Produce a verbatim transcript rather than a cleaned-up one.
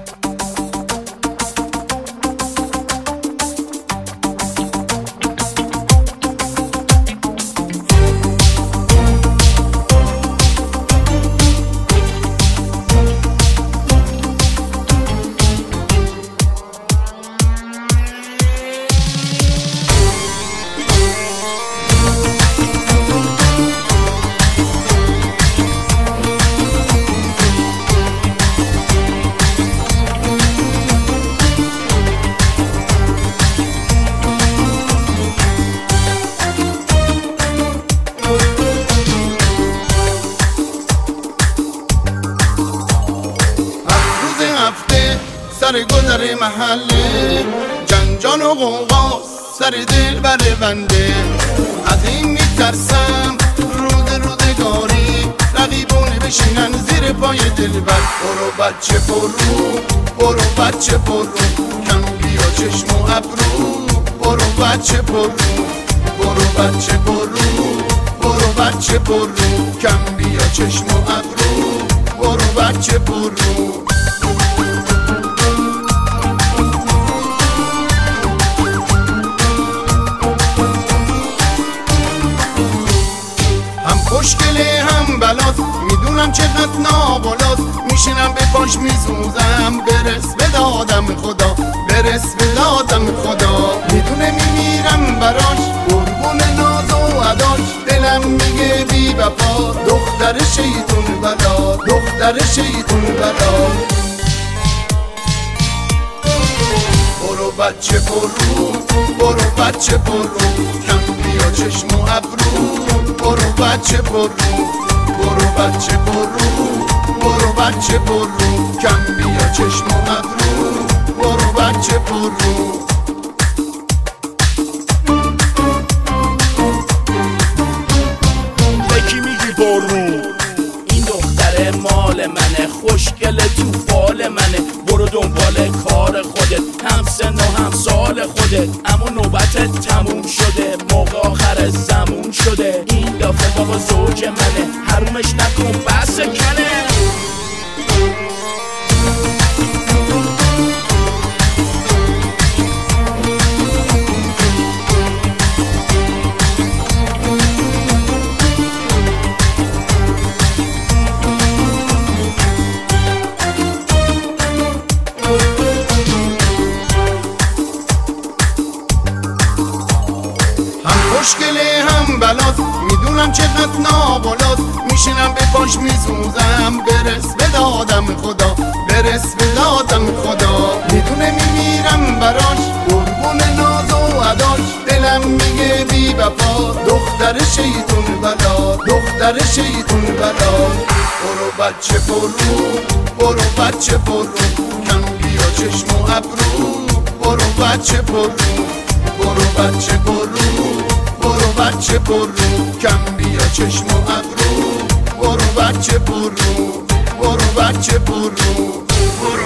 سر گذر محله جنجان و غوغا سر دل بر بنده. از این میترسم رود رودگاری رقیبونه بشینن زیر پای دلبر. برو بچه پرو برو بچه پرو کم بیا چشم و ابرو. برو بچه پرو برو بچه پرو برو بچه پرو کم بیا چشم و ابرو. برو بچه پرو خوشگله هم بلاست میدونم چقدر نابالاست. میشینم به پاش میسوزم برس به دادم خدا برس به دادم خدا. میدونه میمیرم براش قربون ناز و عداش. دلم میگه بی وفا دختر شیطون بلا دختر شیطون بلا. برو بچه پرو برو بچه پرو کم بیا چشم و ابرو. برو بچه پرو برو بچه پرو برو بچه پرو کم بیا چشم و ابرو. برو بچه پرو بکی میگی برو این دختر مال منه خوشگل تو بال منه. برو دنبال کار خودت هم سن و هم سال خودت. اما نوبتت تموم شده موقع آخر زمون شده. این دفعه بابا زوج منه حرومش نکن بس کنه. خوشگله هم بلاست میدونم چقدر نابالاست. میشینم به پاش میسوزم برس به دادم خدا برس به دادم خدا. میدونه میمیرم براش قربون ناز و عداش. دلم میگه بی وفا دختر شیطون بلا دختر شیطون بلا. برو بچه پرو برو بچه پرو کم بیا چشم و ابرو. برو بچه پرو برو بچه پرو برو بچه پرو کم بیا چشم و ابرو. برو بچه پرو برو بچه پرو برو